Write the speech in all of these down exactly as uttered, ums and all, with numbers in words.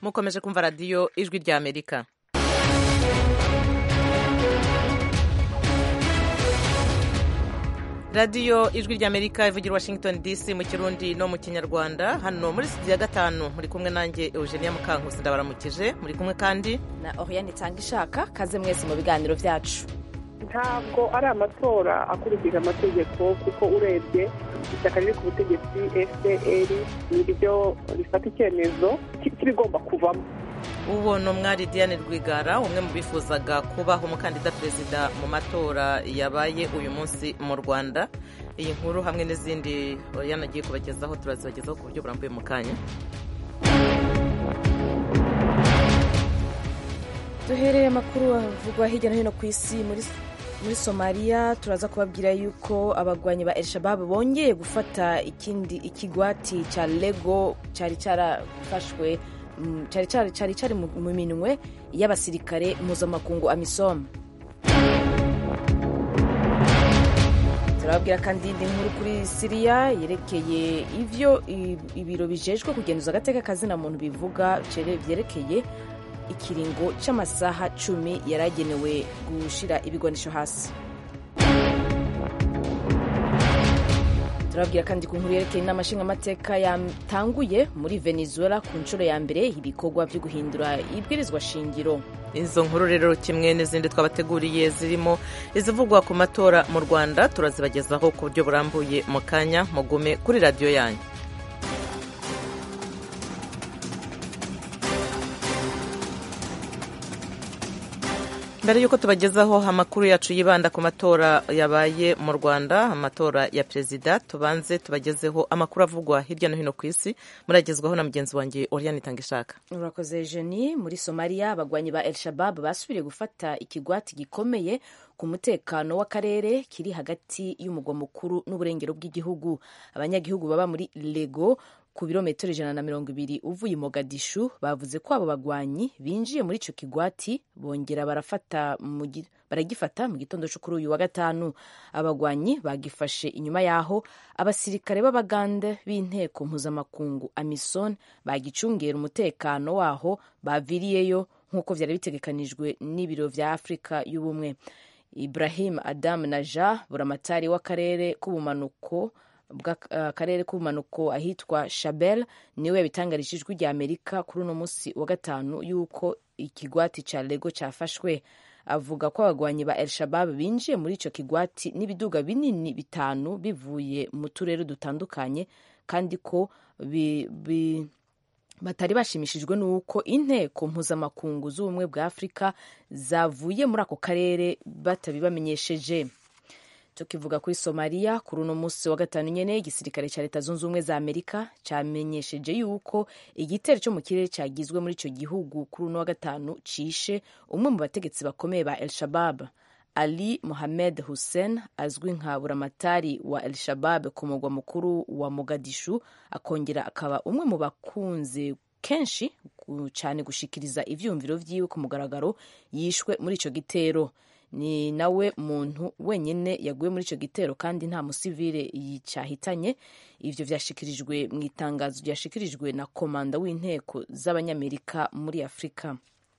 mukomeje kumva radiyo ijwi rya amerika. radiyo ijwi rya amerika ivugira washington dc mu kirundi no mu kinyarwanda. hano muri studio ya gatanu muri kumwe nanjye Eugenia Mukankusi ndabaramukije. muri kumwe kandi na Oriane Itangishaka. Kaze mwese mu biganiro byacu. ntabwo ari amatora akurikije amategeko kuko urebye ishyaka riri ku butegetsi F D L niryo rifata icyemezo kibigomba kuvamo. uwo ni umwari Diane Rwigara, umwe mu bifuzaga kubaho umukandida perezida mu matora yabaye uyu munsi mu Rwanda. iyi nkuru hamwe n'izindi yanagiye kubagezaho turazibagezaho ku buryo burambuye mu kanya. duhereye amakuru avugwa hirya no hino ku isi. muri muri Somalia turaza kubabwira yuko abagwanyi ba El Shabab bongeye gufata ikindi ikigwati cya Lego cyari cyarafashwe cyari cyari cyari cyari mu minwe y'abasirikare mpuzamakungu AMISOM. turababwira kandi indi nkuru kuri Syria yerekeye ivyo ibiro bijejwe kugenduza agateka kazina muntu bivuga byerekeye ikiringo cy'amasaha cumi yaragenewe gushira ibigwanisho hasi. turababwira kandi ku nkuru yerekeye inama nshingamateka yatanguye muri Venezuela ku nshuro ya mbere ibikorwa byo guhindura ibwirizwa shingiro. izo nkuru rero kimwe n'izindi twabateguriye zirimo izivugwa ku matora mu Rwanda turazibagezaho ku buryo burambuye mu kanya. mugume kuri radiyo yanyu. mbere y'uko tubagezaho amakuru yacu yibanda ku matora yabaye mu Rwanda, amatora ya perezida, tubanze tubagezeho amakuru avugwa hirya no hino ku isi. muragezwaho na mugenzi wanjye Oriane Itangishaka. urakoze Jenny. muri Somalia abagwanyi ba El Shabab basubiriye gufata ikigwati gikomeye ku mutekano w'akarere kiri hagati y'umugwa mukuru n'uburengero bw'igihugu. abanyagihugu baba muri Lego ku birometero ijana na mirongo ibiri uvuye Mogadishu bavuze ko abo bagwanyi binjiye muri ico kigwati bongera barafata baragifata mu gitondo cyo kuri uyu wa gatanu. abagwanyi bagifashe inyuma yaho abasirikare b'abagande b'inteko mpuzamakungu AMISOM bagicungera umutekano waho baviriyeyo nk'uko vyari bitegekanijwe n'ibiro vya Afrika y'ubumwe. Ibrahim Adam Naja, buramatari w'akarere k'ubumanuko bw'akarere k'ubumanuko ahitwa Shabelle, niwe yabitangarije ijwi rya Amerika kuri uno munsi wa gatanu yuko ikigwati ca Lego cyafashwe. avuga ko abagwanyi ba El Shabab binjiye muri ico kigwati n'ibiduga binini bitanu bivuye mu turere dutandukanye kandi ko bi, bi, batari bashimishijwe n'uko inteko mpuzamakungu z'ubumwe bwa Afurika zavuye muri ako karere batabibamenyesheje. tukivuga kuri Somalia kuri uno munsi wa gatanu nyene igisirikare cya leta zunze ubumwe za Amerika cyamenyesheje yuko igitero cyo mu kirere cyagizwe muri ico gihugu kuri uno wa gatanu cishe umwe mu bategetsi bakomeye ba El Shabab. Ali Mohamed Hussein azwi nka buramatari wa El Shabab ku mugwa mukuru wa Mogadishu, akongera akaba umwe mu bakunze kenshi cyane gushikiriza ivyumviro vyiwe ku mugaragaro, yishwe muri ico gitero. ni nawe muntu wenyine yaguye muri icyo gitero kandi nta musivile cyahitanye. ivyo vyashikirijwe mu itangazo ryashikirijwe na komanda w'inteko z'abanyamerika muri Afurika.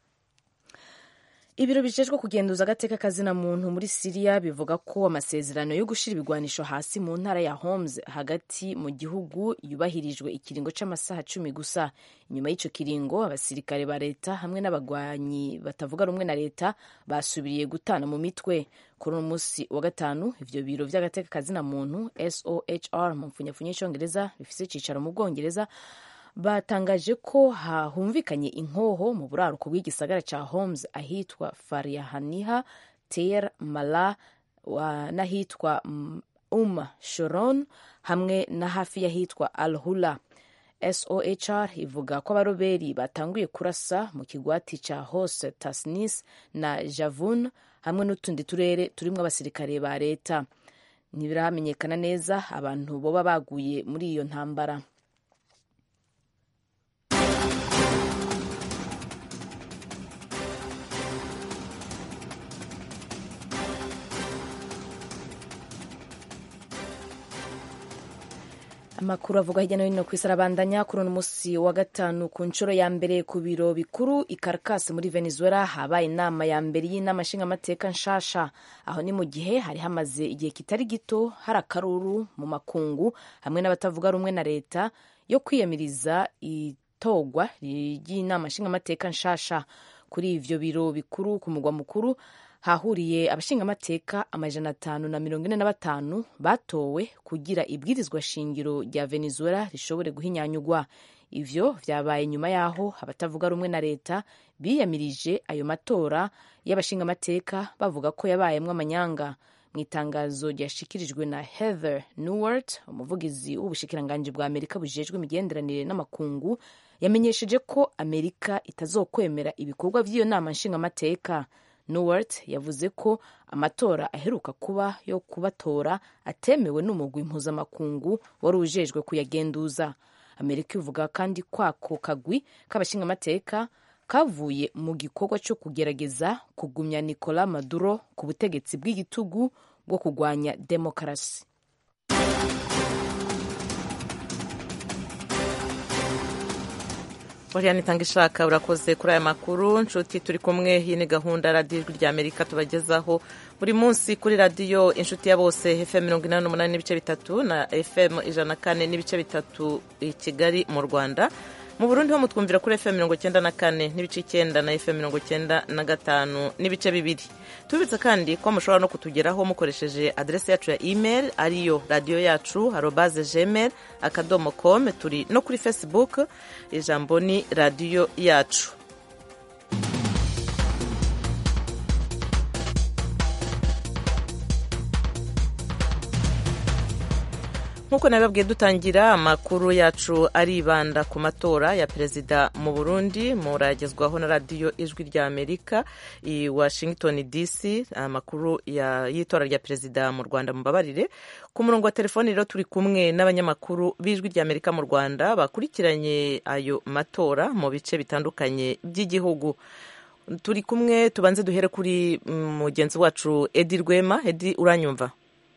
ibiro bijejwe kugenduza agateka kazina muntu muri Syria bivuga ko amasezerano yo gushira ibigwanisho hasi mu ntara ya Homs hagati mu gihugu yubahirijwe ikiringo c'amasaha cumi gusa. inyuma y'ico kiringo abasirikare ba leta hamwe n'abagwanyi batavuga rumwe na leta basubiriye gutana mu mitwe. kuri uno munsi wa gatanu ivyo biro vy'agateka kazina muntu S O H R mu mfunyafunyo y'icongereza bifise icicaro mu Bwongereza batangaje ko hahumvikanye inkoho mu buraruko bw'igisagara ca Homs ahitwa Faryahaniha, Ter Mala n'ahitwa Um Shoron hamwe na hafi y'ahitwa Al Hula. S O H R ivuga ko abaroberi batanguye kurasa mu kigwati ca Hos Tasnis na Javun hamwe n'utundi turere turimwo abasirikare ba leta. Ntibiramenyekana neza abantu boba baguye muri iyo ntambara. amakuru avuga hirya no hino ku isi arabandanya kuri uno munsi wa gatanu ku nshuro ya mbere ku biro bikuru i Caracas muri Venezuela habaye inama ya mbere y'inama nshingamateka nshasha. Aho ni mu gihe hari hamaze igihe kitari gito hari akaruru mu makungu hamwe n'abatavuga rumwe na leta yo kwiyamiriza itogwa ry'inama nshingamateka nshasha. Kuri ivyo biro bikuru ku mugwa mukuru hahuriye abashingamateka amajana atanu na mirongo ine na batanu batowe kugira ibwirizwa shingiro rya Venezuela rishobore guhinyanyugwa. Ivyo vyabaye nyuma yaho abatavuga rumwe na leta biyamirije ayo matora y'abashingamateka bavuga ko yabayemwo amanyanga. Mu itangazo ryashikirijwe na Heather Nauert, umuvugizi w'ubushikiranganji bwa Amerika bujejwe imigenderanire n'amakungu, yamenyesheje ko Amerika itazokwemera ibikorwa vy'iyo nama nshingamateka. Nauert yavuze ko amatora aheruka kuba yo kubatora atemewe n'umugwi mpuzamakungu wari ujejwe kuyagenduza. Amerika ivuga kandi kwako kagwi k'abashingamateka kavuye mu gikorwa cyo kugerageza kugumya Nicolas Maduro ku butegetsi bw'igitugu bwo kugwanya demokarasi. Oriane Tangishaka urakoze kuri aya makuru. Nshuti turi kumwe, iyi ni gahunda radiyo ijwi rya Amerika tubagezaho buri munsi kuri radiyo inshuti ya bose F M mirongo inani n'umunani n'ibice bitatu na F M ijana na kane n'ibice bitatu i Kigali mu Rwanda. Mu Burundi ho mutwumvira kuri F M mirongo icyenda na kane n'ibice icyenda na F M mirongo icyenda na gatanu n'ibice bibiri. Tubibutsa kandi ko mushobora no kutugeraho mukoresheje adresse yacu ya email ariyo radio yacu arobase gmail akadomo com. Turi no kuri Facebook, ijambo ni radio yacu. Nkuko nababwiye dutangira amakuru yacu aribanda ku matora ya perezida mu Burundi, muragezwaho na radiyo ijwi rya Amerika i Washington D C. Amakuru y'itora rya perezida mu Rwanda mubabarire. Ku murongo wa telefoni rero turi kumwe n'abanyamakuru b'ijwi rya Amerika mu Rwanda bakurikiranye ayo matora mu bice bitandukanye by'igihugu. Turi kumwe, tubanze duhere kuri mugenzi wacu Edi Rwema. Edi, uranyumva?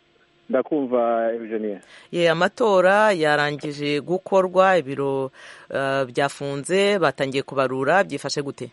Ndakumva Eugenie. Ye, amatora yarangije gukorwa, ibiro uh, byafunze, batangiye kubarura, byifashe gute?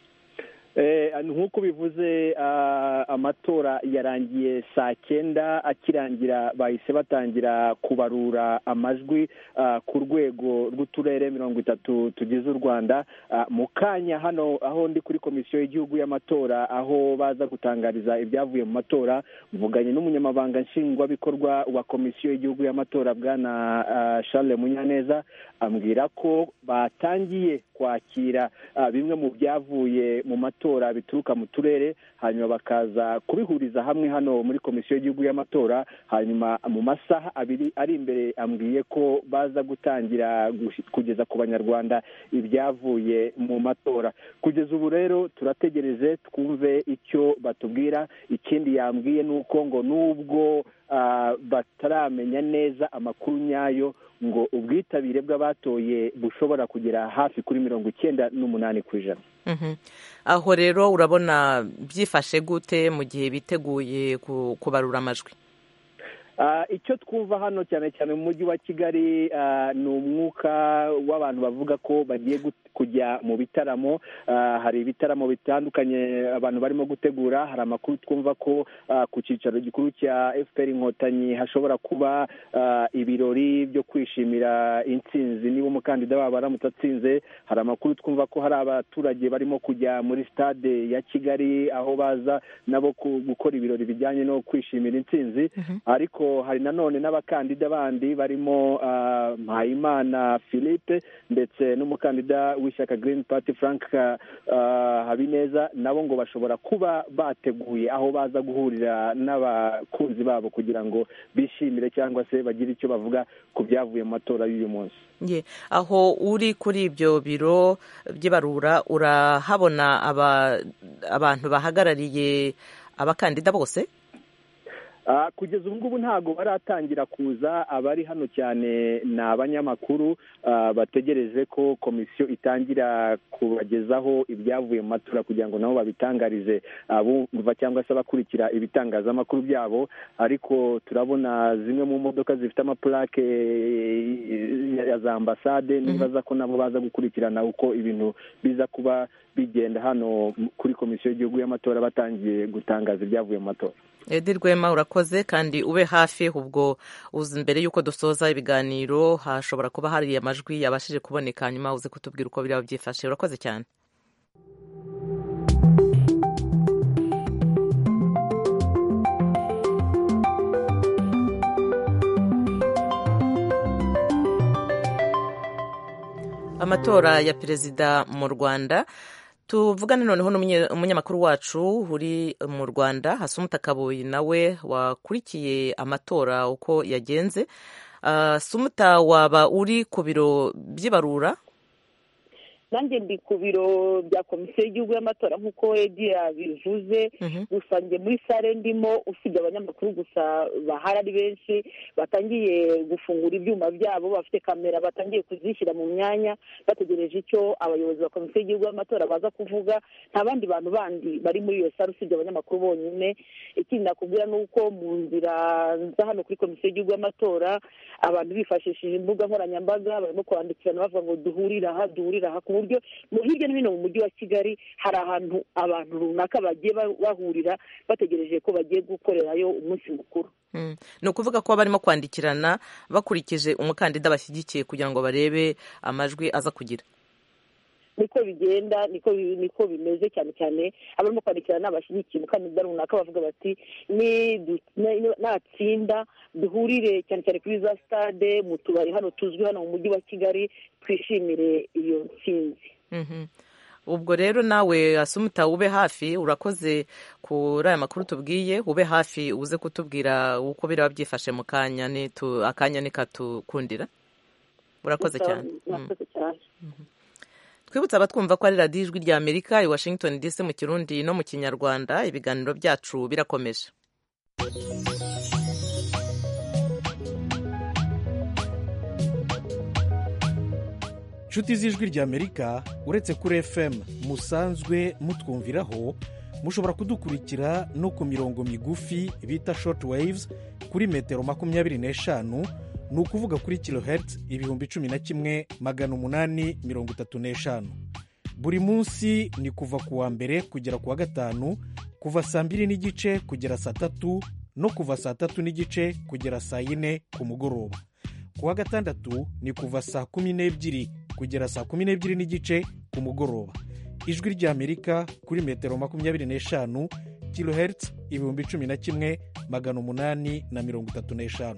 Eh, nk'uko bivuze uh, amatora yarangiye saa cyenda, akirangira bahise batangira kubarura amajwi uh, ku rwego rw'uturere mirongo itatu tugize u Rwanda. Uh, mu kanya hano aho ndi kuri komisiyo y'igihugu y'amatora aho baza gutangariza ibyavuye mu matora, mvuganye n'umunyamabanga nshingwabikorwa wa komisiyo y'igihugu y'amatora bwana uh, Charles Munyaneza, ambwira ko batangiye kwakira uh, bimwe mu byavuye mu matora bituruka mu turere, hanyuma bakaza kubihuriza hamwe hano muri komisiyo y'igihugu y'amatora. Hanyuma mu masaha abiri ari imbere ambwiye ko baza gutangira kugeza ku banyarwanda ibyavuye mu matora. Kugeza ubu rero turategereje twumve icyo batubwira. Ikindi yambwiye nuko ngo nubwo uh, bataramenya neza amakuru nyayo, ngo ubwitabire bw'abatoye bushobora kugera hafi kuri mirongo icyenda n'umunani ku ijana. Mm-hmm. Aho rero urabona byifashe gute mu gihe biteguye kubarura amajwi? Uh, icyo twumva hano cyane cyane mu mujyi wa Kigali uh, ni umwuka w'abantu bavuga ko bagiye kujya mu bitaramo. Uh, hari ibitaramo bitandukanye abantu barimo gutegura. Hari amakuru twumva ko uh, ku cyicaro gikuru cya F P R Inkotanyi hashobora kuba uh, ibirori byo kwishimira intsinzi niba umukandida wabo aramutse atsinze. Hari amakuru twumva ko hari abaturage barimo kujya muri stade ya Kigali aho baza nabo gukora ibirori bijyanye no kwishimira intsinzi. Mm-hmm. Ariko hari nanone n'abakandida bandi barimo uh, Mpayimana Philippe ndetse n'umukandida w'ishyaka Green Party Frank uh, Habineza, nabo ngo bashobora kuba bateguye aho baza guhurira n'abakunzi babo kugira ngo bishimire cyangwa se bagire icyo bavuga ku byavuye mu matora y'uyu munsi. Ye, aho uri kuri ibyo biro by'ibarura urahabona aba, abantu bahagarariye abakandida bose? kugeza ubu ngubu ntabwo baratangira kuza. Abari hano cyane ni abanyamakuru bategereje ko komisiyo itangira kubagezaho ibyavuye mu matora kugira ngo nabo babitangarize abumva cyangwa se abakurikira ibitangazamakuru byabo. Ariko turabona zimwe mu modoka zifite amapulake ya za ambasade, nibaza ko nabo baza gukurikirana uko ibintu biza kuba bigenda hano kuri komisiyo y'igihugu y'amatora batangiye gutangaza ibyavuye mu matora. Edi Rwema, urakoze kandi ube hafi. ubwo uzi mbere y'uko dusoza ibiganiro hashobora kuba hari amajwi yabashije kuboneka, hanyuma uze kutubwira uko biraba byifashe. Urakoze cyane. Amatora ya perezida mu Rwanda. Tuvugane noneho n'umunyamakuru wacu uri mu Rwanda, Asumta Kaboyi, nawe wakurikiye amatora uko yagenze. Asumta, waba uri ku biro by'ibarura? nanjye ndi ku biro bya komisiyo y'igihugu y'amatora nk'uko Edi yabivuze. Gusa njye muri sare ndimo, usibye abanyamakuru gusa bahari ari benshi, batangiye gufungura ibyuma byabo, bafite kamera batangiye kuzishyira mu myanya bategereje icyo abayobozi ba komisiyo y'igihugu y'amatora baza kuvuga. Nta bandi bantu bandi bari muri iyo sare usibye abanyamakuru bonyine. Ikindi nakubwira ni uko mu nzira nza hano kuri komisiyo y'igihugu y'amatora abantu bifashishije imbuga nkoranyambaga barimo kwandikirana bavuga ngo duhurire aha duhurire aha, ku buryo hirya no hino mu mujyi wa Kigali hari ahantu abantu runaka bagiye bahurira bategereje ko bagiye gukorerayo umunsi mukuru. Ni ukuvuga ko barimo kwandikirana bakurikije umukandida bashyigikiye kugira ngo barebe amajwi aza kugira. Niko bigenda, niko niko bimeze, cyane cyane abarimo kwandikirana abashyigikiye umukandida runaka bavuga bati ni natsinda duhurire cyane cyane kuri za stade mu tubari hano tuzwi hano mu mujyi wa Kigali twishimire iyo ntsinzi. Ubwo rero nawe Asumta ube hafi, urakoze kuri aya makuru tubwiye, ube hafi uze kutubwira uko biraba byifashe mu kanya, ni akanya nikatukundira. Urakoze cyane. Twibutsa abatwumva ko ari radiyo Ijwi rya Amerika i Washington D C mu Kirundi no mu Kinyarwanda. Ibiganiro byacu birakomeje. Inshuti z'Ijwi rya Amerika, uretse kuri F M musanzwe mutwumviraho, mushobora kudukurikira no ku mirongo migufi bita short waves kuri metero makumyabiri n'eshanu, ni ukuvuga kuri kilohertz ibihumbi cumi na kimwe magana umunani mirongo itatu n'eshanu. Buri munsi ni kuva ku wa mbere kugera ku wa gatanu, kuva saa mbiri n'igice kugera saa tatu no kuva saa tatu n'igice kugera saa yine ku mugoroba. Ku wa gatandatu ni kuva saa kumi n'ebyiri kugera saa kumi n'ebyiri n'igice ku mugoroba. Ijwi rya Amerika kuri metero makumyabiri n'eshanu, kilohertz ibihumbi cumi na kimwe magana umunani na mirongo itatu n'eshanu.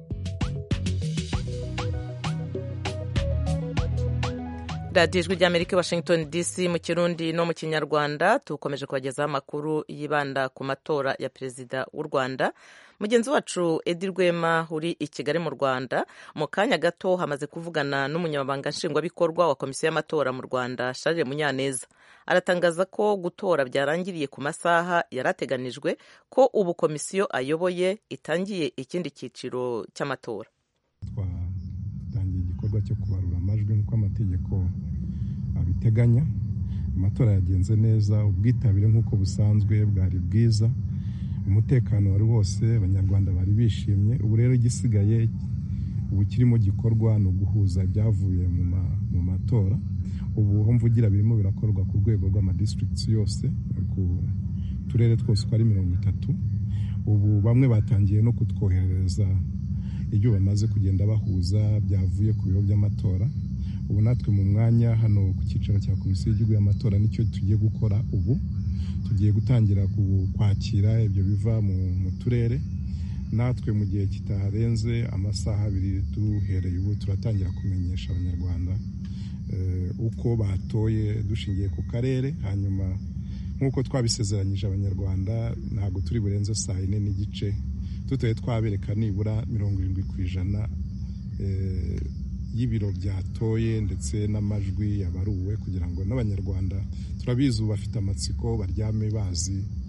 radiyo Ijwi rya Amerika Washington D C mu Kirundi no mu Kinyarwanda. Tukomeje kubagezaho amakuru yibanda ku matora ya perezida w'u Rwanda. Mugenzi wacu Edi Rwema uri i Kigali mu Rwanda mu kanya gato hamaze kuvugana n'umunyamabanga nshingwabikorwa wa komisiyo y'amatora mu Rwanda, Charles Munyaneza. Aratangaza ko gutora byarangiriye ku masaha yarateganijwe, ko ubu komisiyo ayoboye itangiye ikindi cyiciro cy'amatora. Twatangiye igikorwa cyo kubarura amajwi nk'uko amategeko abiteganya. Amatora yagenze neza, ubwitabire nk'uko busanzwe bwari bwiza, umutekano wari wose, abanyarwanda bari bishimye. Ubu rero igisigaye ubu kirimo gikorwa ni uguhuza ibyavuye mu matora. Ubu mvugira birimo birakorwa ku rwego rw'amadistricts yose, ku turere twose uko ari mirongo itatu. Ubu bamwe batangiye no kutwoherereza ibyo bamaze kugenda bahuza byavuye ku biro by'amatora. Ubu natwe mu mwanya hano ku cyicaro cya komisiyo y'igihugu y'amatora nicyo tugiye gukora. Ubu tugiye gutangira kwakira ibyo biva mu turere. Natwe mu gihe kitarenze amasaha abiri duhereye ubu turatangira kumenyesha abanyarwanda uko batoye dushingiye ku karere. Hanyuma nk'uko twabisezeranyije abanyarwanda, ntabwo turi burenze saa yine n'igice tutoye twabereka nibura mirongo irindwi ku ijana y'ibiro byatoye ndetse n'amajwi yabaruwe, kugira ngo n'abanyarwanda turabizi ubu bafite amatsiko baryame bazi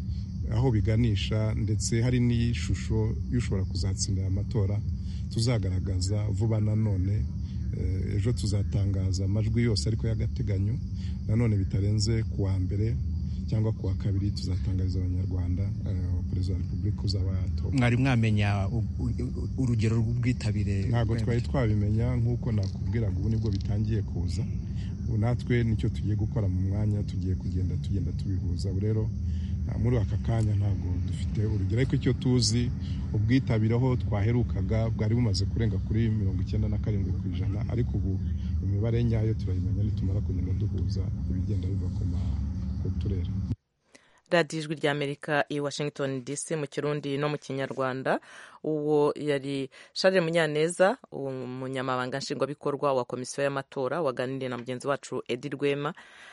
aho biganisha, ndetse hari n'ishusho y'ushobora kuzatsindira amatora tuzagaragaza vuba. Nanone ejo tuzatangaza amajwi yose ariko y'agateganyo, nanone bitarenze kuwa mbere cyangwa kuwa kabiri tuzatangariza abanyarwanda perezida wa repubulika uzaba yatowe. Mwari mwamenya urugero rw'ubwitabire? Ntabwo twari twabimenya, nk'uko nakubwiraga ubu nibwo bitangiye kuza. Ubu natwe nicyo tugiye gukora mu mwanya, tugiye kugenda tugenda tubihuza. Ubu rero muri aka kanya ntabwo dufite urugero, ariko icyo tuzi ubwitabire aho twaherukaga bwari bumaze kurenga kuri mirongo icyenda na karindwi ku ijana, ariko ubu imibare nyayo turayimenya nitumara kugenda duhuza ibigenda biva ku turere. radiyo ijwi ry'Amerika i Washington D C mu Kirundi no mu Kinyarwanda. Uwo yari Charles Munyaneza, umunyamabanga nshingwabikorwa wa komisiyo y'amatora, waganiriye na mugenzi wacu Edi Rwema.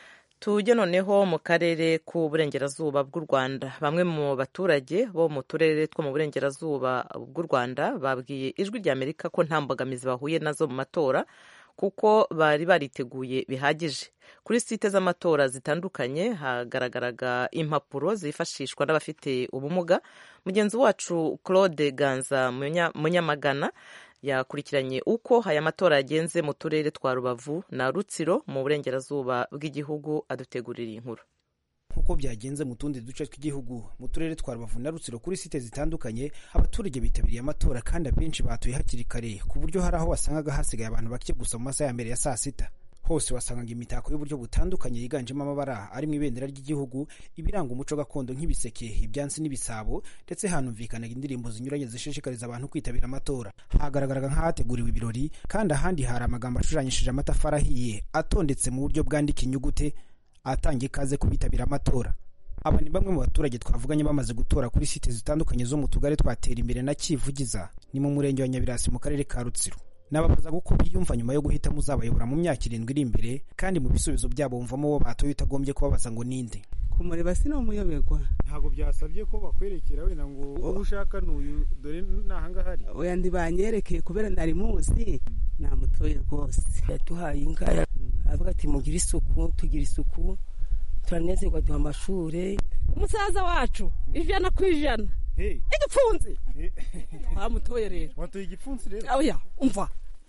Tujye noneho mu karere k'uburengerazuba bw'u Rwanda. Bamwe mu baturage bo mu turere two mu burengerazuba bw'u Rwanda babwiye ijwi ry'Amerika ko nta mbogamizi bahuye nazo mu matora kuko bari bariteguye bihagije. Kuri site z'amatora zitandukanye hagaragaraga impapuro zifashishwa n'abafite ubumuga. Mugenzi wacu Claude Ganza Munyamagana yakurikiranye uko aya matora yagenze mu turere twa Rubavu na Rutsiro mu burengerazuba bw'igihugu, adutegurira inkuru. Nkuko byagenze mu tundi duce tw'igihugu, mu turere twa Rubavu na Rutsiro kuri site zitandukanye abaturage bitabiriye amatora kandi abenshi batuye hakiri kare, ku buryo hari aho wasangaga hasigaye abantu bake gusa mu masaha ya mbere ya saa sita. Hose wasangaga imitako y'uburyo butandukanye yiganjemo amabara ari mu ibendera ry'igihugu, ibiranga umuco gakondo nk'ibiseke, ibyansi n'ibisabo, ndetse hanumvikanaga indirimbo zinyuranye zishishikariza abantu kwitabira amatora. Hagaragaraga nk'ahateguriwe ibirori, kandi ahandi hari amagambo ashushanyishije amatafari ahiye atondetse mu buryo bwandika inyugute atanga ikaze ku bitabira amatora. Aba ni bamwe mu baturage twavuganye bamaze gutora kuri site zitandukanye zo mu tugari twatera imbere na Kivugiza, ni mu murenge wa Nyabirasi mu karere ka Rutsiro. Nababaza uko biyumva nyuma yo guhitamo uzabayobora mu myaka irindwi iri imbere, kandi mu bisubizo byabo bumvamo wo batoye utagombye kubabaza ngo ninde. Kumureba sino umuyoberwa. Ntago byasabye ko bakwerekera wenda ngo uwo ushaka n'uyu dore nahanga hari. Oya ndi banyerekeye kubera nari muzi namutoye rwose. Yatuhaye inka avuga ati mugira isuku, tugira isuku, turanezerwa duha amashure. Umusaza wacu ijana ku ijana. Hey. Igipfunzi. Twamutoye rero. Watoye igipfunzi rero? Oya, umva.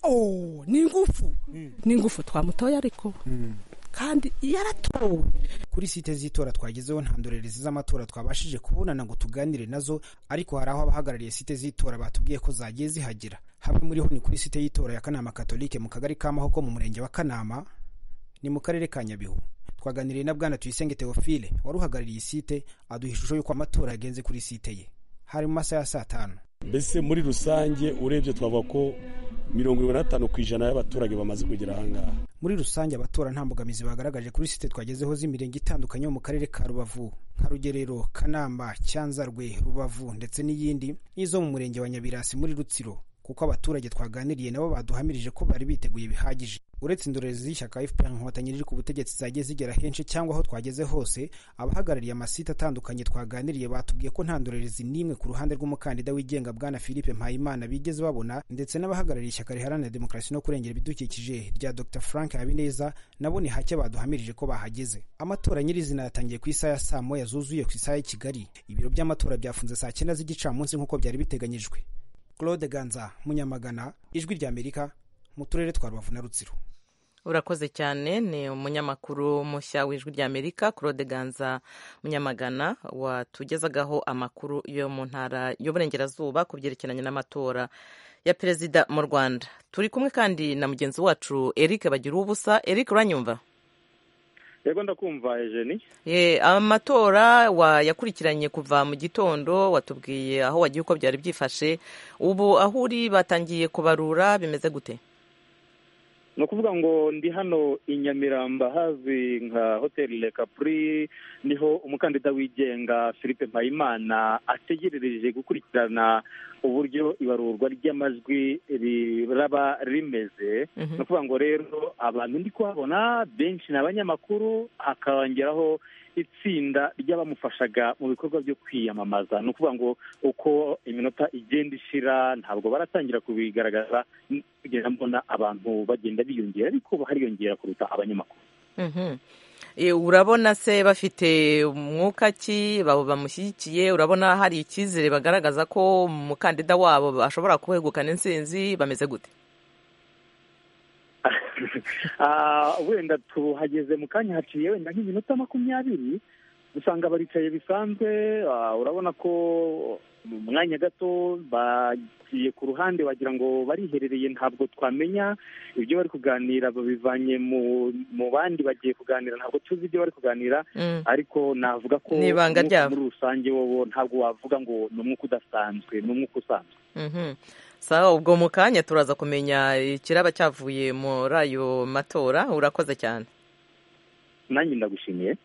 Oh, ni ngufu. Mm. Ni ngufu twamutoye ariko. Mm. Kandi yaratowe. Kuri site z'itora twagezeho nta ndorerezi z'amatora twabashije kubonana ngo tuganire nazo, ariko hari aho abahagarariye site z'itora batubwiye ko zagiye zihagera. Hamwe muri ho ni kuri site y'itora ya Kanama Katolike mu kagari ka Mahoko mu murenge wa Kanama, ni mu karere ka Nyabihu. Twaganiriye na Bwana Tuyisenge Theophile wari uhagarariye site, aduha ishusho y'uko amatora yagenze kuri site ye. Hari mu masaha ya saa tanu. Mbese muri rusange urebye twavuga ko mirongo irindwi na gatanu ku ijana y'abaturage bamaze kugera ahangaha. Muri rusange abatora nta mbogamizi bagaragaje kuri site twagezeho z'imirenge itandukanye mu karere ka Rubavu, nka Rugerero, Kanamba, Cyanzarwe, Rubavu ndetse n'iyindi, n'izo mu murenge wa Nyabirasi muri Rutsiro, kuko abaturage twaganiriye nabo baduhamirije ko bari biteguye bihagije. Uretse indorerezi z'ishyaka F P R Inkotanyi riri ku butegetsi zagiye zigera henshi cyangwa aho twageze hose, abahagarariye amasite atandukanye twaganiriye batubwiye ko nta ndorerezi n'imwe ku ruhande rw'umukandida wigenga Bwana Philippe Mpayimana bigeze babona, ndetse n'abahagarariye ishyaka riharanira demokarasi no kurengera ibidukikije rya Doctor Frank Habineza nabo ni hake baduhamirije ko bahageze. Amatora nyirizina yatangiye ku isaha ya saa moya zuzuye ku isaha ya Kigali. Ibiro by'amatora byafunze saa cyenda z'igicamunsi nk'uko byari biteganyijwe. Claude Ganza Munyamagana, ijwi ry'Amerika mu turere twa Rubavu na Rutsiro. Urakoze cyane. Ni umunyamakuru mushya w'ijwi ry'Amerika Claude Ganza Munyamagana watugezagaho amakuru yo mu ntara y'uburengerazuba ku byerekeranye n'amatora ya perezida mu Rwanda. Turi kumwe kandi na mugenzi wacu Eric Bagira ubusa. Eric, uranyumva? Yego ndakumva Eugenie. Ye, amatora wayakurikiranye kuva mu gitondo, watubwiye aho wagiye uko byari byifashe. Ubu aho uri batangiye kubarura, bimeze gute? No kuvuga ngo ndi hano i Nyamiramba hazwi nka Hotel Le Capri, niho umukandida wigenga Philippe Mpayimana ategerereje gukurikirana uburyo ibarurwa ry'amajwi riraba rimeze. Mm -hmm. No kuvuga ngo rero abantu ndi kuhabona benshi n'abanyamakuru, hakabangeraho itsinda ry'abamufashaga mu bikorwa byo kwiyamamaza. No kuvuga ngo uko iminota igenda ishira ntabwo baratangira kubigaragaza, kugenda mbona abantu bagenda biyongera, ariko hariyongera kuruta abanyamakuru. Mhm. urabona se bafite umwuka ki bamushyigikiye? Urabona hari icyizere bagaragaza ko umukandida wabo ashobora kuwegukana intsinzi? Bameze gute? wenda tuhageze mu kanya haciye wenda nk'iminota makumyabiri, usanga baricaye bisanzwe. Urabona ko mu mwanya gato bagiye ku ruhande wagira ngo bariherereye, ntabwo twamenya ibyo bari kuganira, babivanye mu bandi bagiye kuganira, ntabwo tuzi ibyo bari kuganira, ariko navuga ko muri rusange wowe ntabwo wavuga ngo ni umwuka udasanzwe, ni umwuka usanzwe. Sawa, ubwo mu kanya turaza kumenya ikiraba cyavuye muri ayo matora. Urakoze cyane. Nanjye ndagushimiye.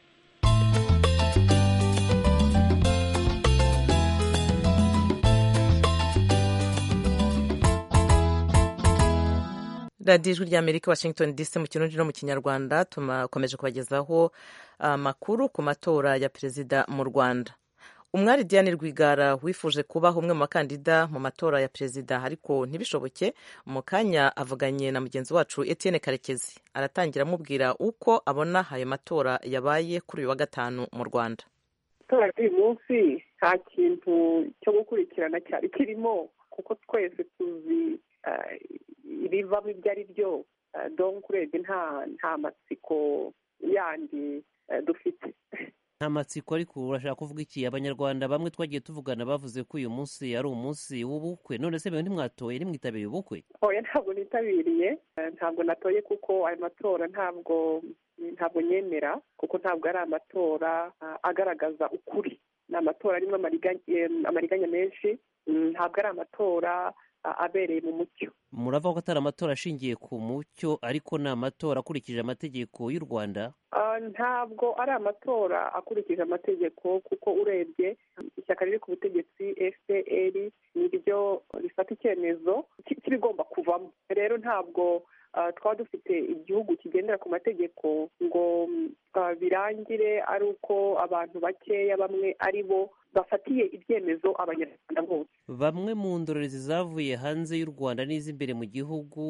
radiyo ijwi ry'Amerika, Washington D C, mu kirundi no mu kinyarwanda. tumakomeje kubagezaho amakuru ku matora ya perezida mu Rwanda. Umwari Diane Rwigara wifuje kuba umwe mu bakandida mu matora ya perezida ariko ntibishoboke, mu kanya avuganye na mugenzi wacu Etienne Karekezi, aratangira amubwira uko abona ayo matora yabaye kuri uyu wa gatanu mu Rwanda. Itora ry'uyu munsi nta kintu cyo gukurikirana cyari kirimo, kuko twese tuzi ibivamo ibyo ari byo, donc urebye nta nta matsiko yandi dufite. Nta matsiko, ariko urashaka kuvuga iki? Abanyarwanda bamwe twagiye tuvugana bavuze ko uyu munsi ari umunsi w'ubukwe, none se mwe ntimwatoye, ntimwitabiriye ubukwe? Oya, ntabwo nitabiriye, ntabwo natoye kuko ayo matora ntabwo ntabwo nyemera, kuko ntabwo ari amatora agaragaza ukuri. Ni amatora arimo amariganya menshi, ntabwo ari amatora abereye mu mucyo. Muravuga ko atari amatora ashingiye ku mucyo, ariko ni amatora akurikije amategeko y'u Rwanda? Ntabwo ari amatora akurikije amategeko, kuko urebye ishyaka riri ku butegetsi F P R niryo rifata icyemezo kibigomba kuvamo. Rero ntabwo twaba dufite igihugu kigendera ku mategeko ngo birangire ari uko abantu bakeya bamwe ari bo bafatiye ibyemezo abanyarwanda bose. Bamwe mu ndorerezi zavuye hanze y'u Rwanda n'iz'imbere mu gihugu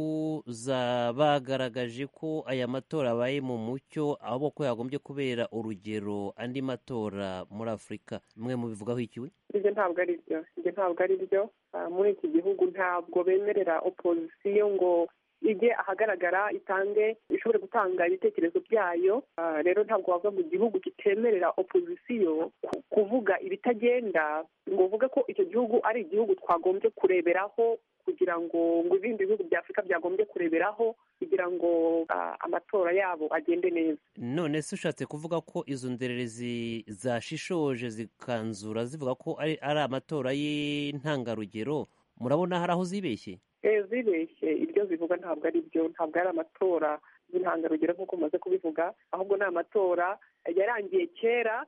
bagaragaje ko aya matora abaye mu mucyo, ahubwo ko yagombye kubera urugero andi matora muri Afurika. Mwe mubivugaho iki we? Ibyo ntabwo ari byo, ibyo ntabwo ari byo. Muri iki gihugu ntabwo bemerera opozisiyo ngo ijye ahagaragara itange ishobore gutanga ibitekerezo byayo. Rero ntabwo wava mu gihugu kitemerera opozisiyo kuvuga ibitagenda ngo uvuge ko icyo gihugu ari igihugu twagombye kureberaho, kugira ngo ngo ibindi bihugu bya Afurika byagombye kureberaho kugira ngo amatora yabo agende neza. None se ushatse kuvuga ko izo ndererezi zashishoje zikanzura zivuga ko ari ari amatora y'intangarugero, murabona hari aho zibeshye? Zibeshye, ibyo zivuga ntabwo ari byo, ntabwo ari amatora y'intangarugero nk'uko umaze kubivuga, ahubwo ni amatora yarangiye kera,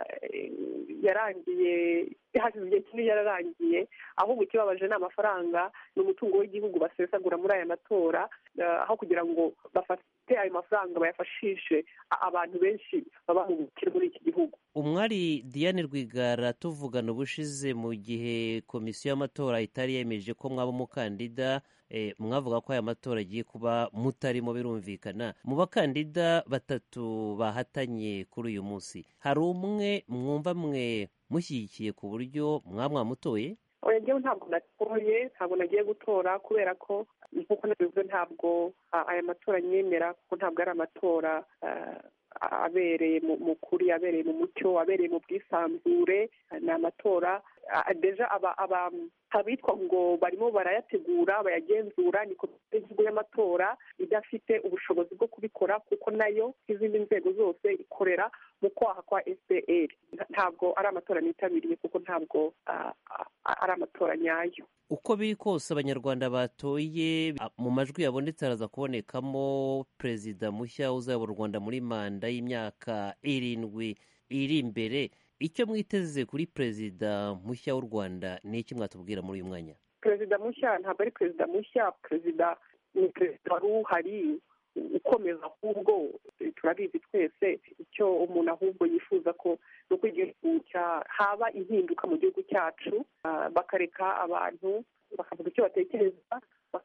yarangiye hashize igihe kinini yararangiye. Ahubwo ikibabaje ni amafaranga, ni umutungo w'igihugu basesagura muri aya matora, aho kugira ngo bafate ayo mafaranga bayafashishe abantu benshi baba mu bukire muri iki gihugu. Umwari Diane Rwigara tuvugana ubushize mu gihe komisiyo y'amatora itari yemeje ko mwaba umukandida, e, mwavuga ko aya matora agiye kuba mutarimo, birumvikana. Mu bakandida batatu bahatanye kuri uyu munsi, hari umwe mwumva mwe mushyigikiye ku buryo mwamwamutoye? Oya, njyewe ntabwo natoye, ntabwo nagiye gutora, kubera ko nk'uko nabivuze ntabwo aya matora nyemera, kuko ntabwo ari amatora abereye mu kuri, abereye mu mucyo, abereye mu bwisanzure. Ni amatora deja abitwa ngo barimo barayategura bayagenzura, ni komisiyo y'igihugu y'amatora idafite ubushobozi bwo kubikora, kuko nayo nk'izindi nzego zose ikorera mu kwaha kwa F P R. Ntabwo ari amatora nitabiriye, kuko ntabwo ari amatora nyayo. Uko biri kose abanyarwanda batoye, mu majwi yabonetse haraza kubonekamo perezida mushya uzayobora u Rwanda muri manda y'imyaka irindwi iri imbere. Icyo mwiteze kuri perezida mushya w'u Rwanda ni iki mwatubwira muri uyu mwanya? Perezida mushya ntabwo ari perezida mushya, perezida ni perezida wari uhari ukomeza, ahubwo turabizi twese icyo umuntu ahubwo yifuza ko no igihugu haba impinduka mu gihugu cyacu, bakareka abantu bakavuga icyo batekereza,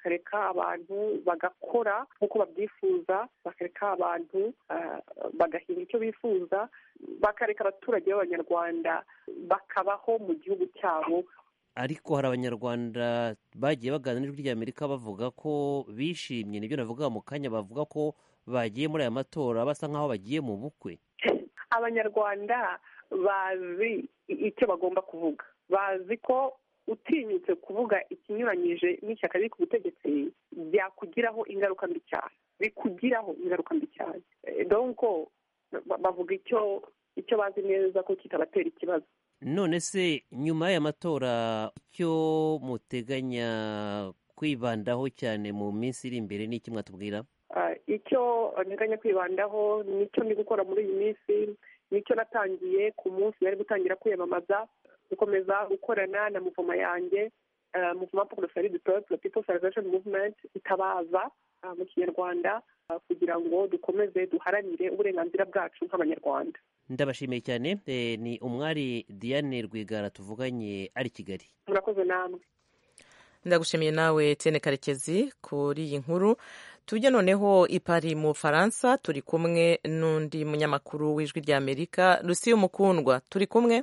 bakareka abantu bagakora nk'uko babyifuza, bakareka abantu bagahinga icyo bifuza, bakareka abaturage b'abanyarwanda bakabaho mu gihugu cyabo. ariko hari abanyarwanda bagiye baganira n'ijwi ry'Amerika bavuga ko bishimye, nibyo navuga mu kanya, bavuga ko bagiye muri aya matora basa nk'aho bagiye mu bukwe. Abanyarwanda bazi icyo bagomba kuvuga, bazi ko utinyutse kuvuga ikinyuranyije n'ishyaka riri ku butegetsi byakugiraho ingaruka mbi cyane, bikugiraho ingaruka mbi cyane. donko bavuga icyo icyo bazi neza ko kitabatera ikibazo. None se nyuma y'aya matora icyo muteganya kwibandaho cyane mu minsi iri imbere n'iki mwatubwira? Icyo nteganya kwibandaho nicyo ndi gukora muri iyi minsi, nicyo natangiye ku munsi nari gutangira kwiyamamaza, gukomeza gukorana na muvuma yanjye, muvuma pour le salut du peuple, People Salvation Movement, itabaza mu kinyarwanda, kugira ngo dukomeze duharanire uburenganzira bwacu nk'abanyarwanda. Ndabashimiye cyane. Ni umwari Diane Rwigara tuvuganye ari Kigali. Murakoze namwe. Ndagushimiye nawe Tene Karekezi kuri iyi nkuru. Tujye noneho i Paris mu Faransa, turi kumwe n'undi munyamakuru w'ijwi ry'Amerika, Lucie Mukundwa. Turi kumwe?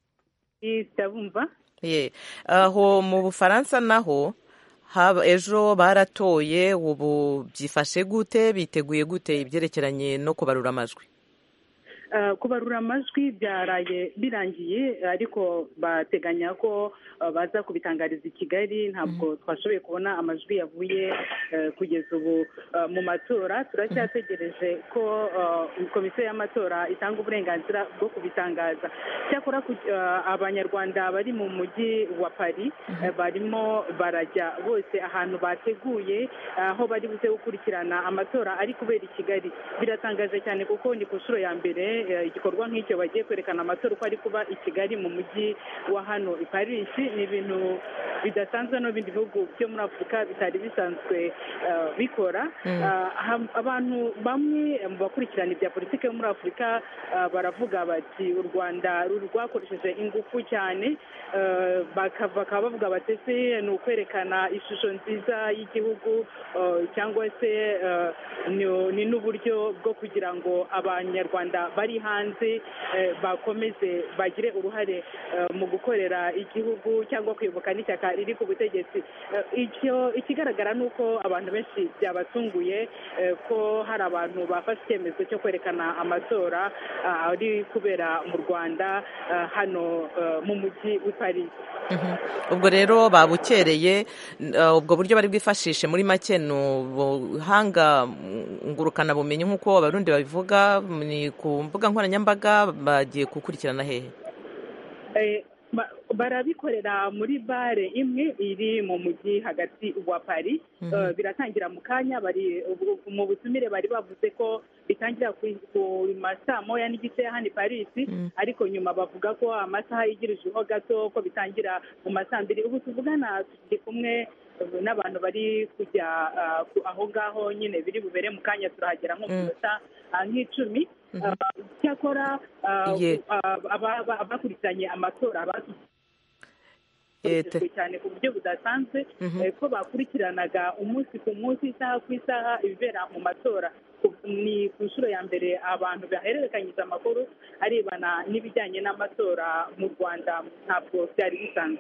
Ndabumva. Ye. Aho mu Bufaransa naho haba ejo baratoye, ubu byifashe gute, biteguye gute ibyerekeranye no kubarura amajwi? Kubarura amajwi byaraye birangiye, ariko bateganya ko baza kubitangariza i Kigali. Ntabwo twashoboye kubona amajwi yavuye kugeza ubu mu matora. Turacyategereje ko komisiyo y'amatora itanga uburenganzira bwo kubitangaza. Cyakora abanyarwanda bari mu mujyi wa Paris barimo barajya bose ahantu bateguye aho bari buze gukurikirana amatora ari kubera i Kigali. Biratangaje cyane kuko ni ku nshuro ya mbere igikorwa nk'icyo bagiye kwerekana amatora uko ari kuba i Kigali mu mujyi wa hano i Paris. Ni ibintu bidasanzwe no bindi bihugu byo muri Afurika bitari bisanzwe bikora. Abantu bamwe mu bakurikirana ibya politiki yo muri Afurika baravuga bati u Rwanda rwakoresheje ingufu cyane, bakaba bavuga bati se ni ukwerekana ishusho nziza y'igihugu cyangwa se ni n'uburyo bwo kugira ngo abanyarwanda bari hanze bakomeze bagire uruhare mu gukorera igihugu cyangwa kwibuka n'ishyaka riri ku butegetsi. Icyo ikigaragara ni uko abantu benshi byabatunguye ko hari abantu bafashe icyemezo cyo kwerekana amatora ari kubera mu Rwanda hano mu mujyi wa Paris. Ubwo rero babukereye, ubwo buryo bari bwifashishe muri make ni ubuhanga ngurukana bumenyi nk'uko abarundi babivuga, ni ku mbuga nkoranyambaga. Bagiye gukurikirana hehe? Barabikorera muri bare imwe iri mu mujyi hagati wa Paris. Biratangira mu kanya, bari mu butumire bari bavuze ko bitangira ku masaa moya n'igice hano i Paris, ariko nyuma bavuga ko amasaha yigirijweho gato ko bitangira mu masaa mbiri. Ubu tuvugana turi kumwe n'abantu bari kujya aho ngaho nyine biri bubere mu kanya, turahagera nko mu minota nk'icumi. Cyakora abakurikiranye amatora cyane ku buryo budasanzwe ko bakurikiranaga umunsi ku munsi, isaha ku isaha ibibera mu matora. Ni ku nshuro ya mbere abantu bahererekanyije amakuru arebana n'ibijyanye n'amatora mu Rwanda, ntabwo byari bisanzwe.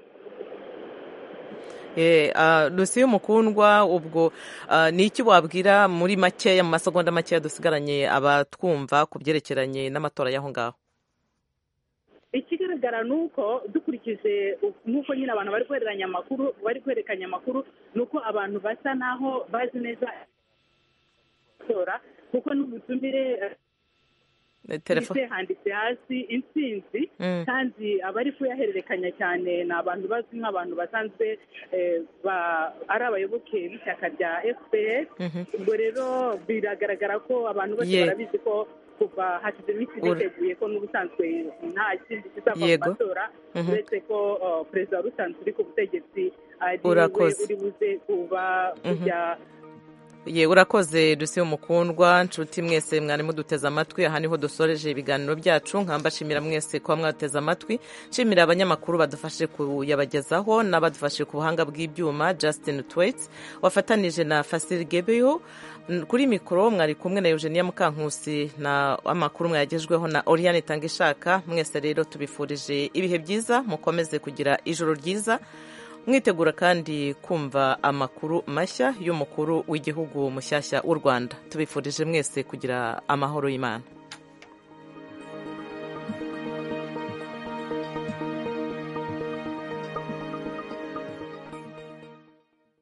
Lucie Mukundwa, ubwo ni iki wabwira muri makeya, mu masegonda makeya dusigaranye abatwumva ku byerekeranye n'amatora y'aho ngaho? Ikigaragara ni uko dukurikije nk'uko nyine abantu bari kwerekanya amakuru bari kwerekanya amakuru ni uko abantu basa naho bazi neza amatora, kuko n'ubutumire handitse hasi intsinzi, kandi abari kuyahererekanya cyane ni abantu bazwi nk'abantu basanzwe ari abayoboke b'ishyaka rya F P R. Ubwo rero biragaragara ko abantu bose barabizi ko kuva hashize iminsi biteguye ko n'ubusanzwe nta kindi kizava mu matora uretse ko perezida w'urusanzwe uri ku butegetsi ari we uri buze kuba kujya ye urakoze Lucie Umukundwa, nshuti mwese mwari muduteze amatwi. Aha niho dusoreje ibiganiro byacu. nkambashimira mwese kuba mwateze amatwi, nshimira abanyamakuru badufashe kuyabagezaho n'abadufashe ku buhanga bw'ibyuma, Justin Twaits wafatanije na Fasil Gebeyo. Kuri mikoro mwari kumwe na Eugenia Mukankusi, na amakuru mwayagejweho na Oriane Tangishaka. Mwese rero tubifurije ibihe byiza, mukomeze kugira ijoro ryiza, mwitegura kandi kumva amakuru mashya y'umukuru w'igihugu mushyashya w'u Rwanda. Tubifurije mwese kugira amahoro y'Imana.